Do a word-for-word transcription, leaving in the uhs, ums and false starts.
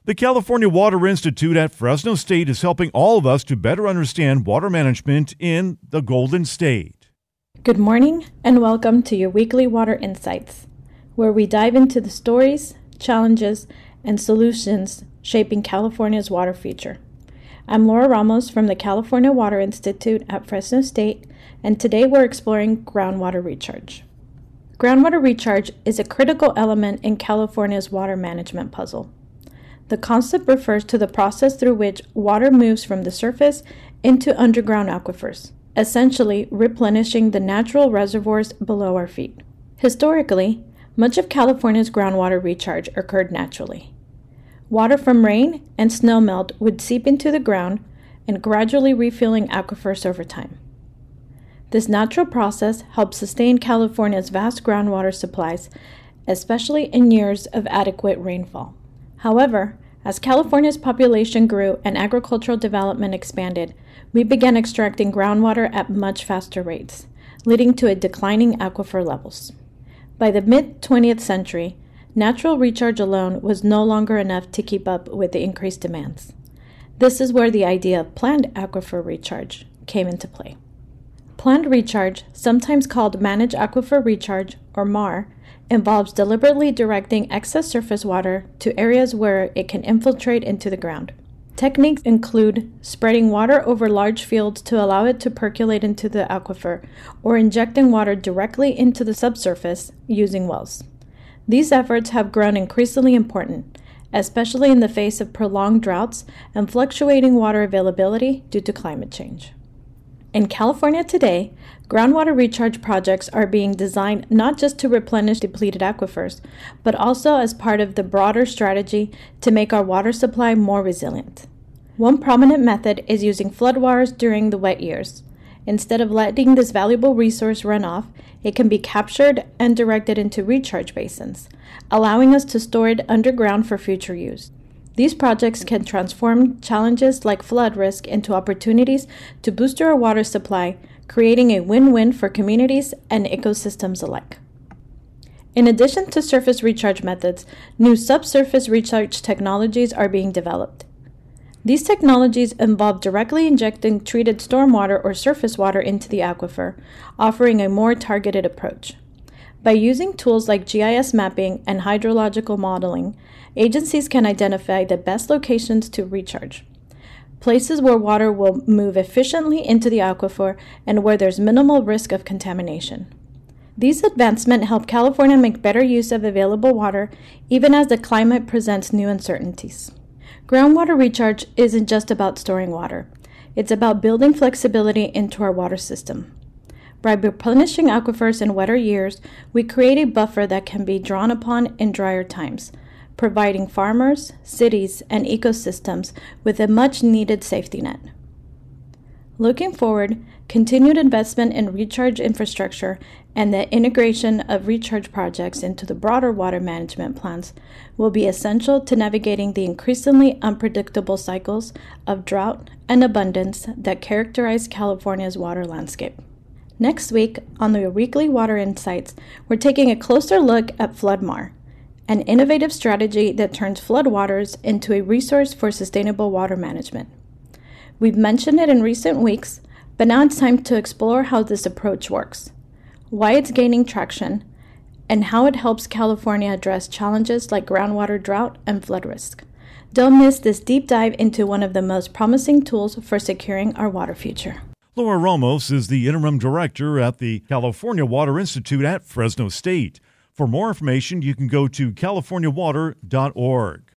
The California Water Institute at Fresno State is helping all of us to better understand water management in the Golden State. Good morning and welcome to your weekly Water Insights, where we dive into the stories, challenges, and solutions shaping California's water future. I'm Laura Ramos from the California Water Institute at Fresno State, and today we're exploring groundwater recharge. Groundwater recharge is a critical element in California's water management puzzle. The concept refers to the process through which water moves from the surface into underground aquifers, essentially replenishing the natural reservoirs below our feet. Historically, much of California's groundwater recharge occurred naturally. Water from rain and snowmelt would seep into the ground and gradually refilling aquifers over time. This natural process helped sustain California's vast groundwater supplies, especially in years of adequate rainfall. However, as California's population grew and agricultural development expanded, we began extracting groundwater at much faster rates, leading to a declining aquifer levels. By the mid-twentieth century, natural recharge alone was no longer enough to keep up with the increased demands. This is where the idea of planned aquifer recharge came into play. Planned recharge, sometimes called managed aquifer recharge or M A R, involves deliberately directing excess surface water to areas where it can infiltrate into the ground. Techniques include spreading water over large fields to allow it to percolate into the aquifer, or injecting water directly into the subsurface using wells. These efforts have grown increasingly important, especially in the face of prolonged droughts and fluctuating water availability due to climate change. In California today, groundwater recharge projects are being designed not just to replenish depleted aquifers, but also as part of the broader strategy to make our water supply more resilient. One prominent method is using floodwaters during the wet years. Instead of letting this valuable resource run off, it can be captured and directed into recharge basins, allowing us to store it underground for future use. These projects can transform challenges like flood risk into opportunities to boost our water supply, creating a win-win for communities and ecosystems alike. In addition to surface recharge methods, new subsurface recharge technologies are being developed. These technologies involve directly injecting treated stormwater or surface water into the aquifer, offering a more targeted approach. By using tools like G I S mapping and hydrological modeling, agencies can identify the best locations to recharge, places where water will move efficiently into the aquifer and where there's minimal risk of contamination. These advancements help California make better use of available water, even as the climate presents new uncertainties. Groundwater recharge isn't just about storing water. It's about building flexibility into our water system. By replenishing aquifers in wetter years, we create a buffer that can be drawn upon in drier times, providing farmers, cities, and ecosystems with a much-needed safety net. Looking forward, continued investment in recharge infrastructure and the integration of recharge projects into the broader water management plans will be essential to navigating the increasingly unpredictable cycles of drought and abundance that characterize California's water landscape. Next week, on the weekly Water Insights, we're taking a closer look at Flood M A R, an innovative strategy that turns floodwaters into a resource for sustainable water management. We've mentioned it in recent weeks, but now it's time to explore how this approach works, why it's gaining traction, and how it helps California address challenges like groundwater drought and flood risk. Don't miss this deep dive into one of the most promising tools for securing our water future. Laura Ramos is the interim director at the California Water Institute at Fresno State. For more information, you can go to california water dot org.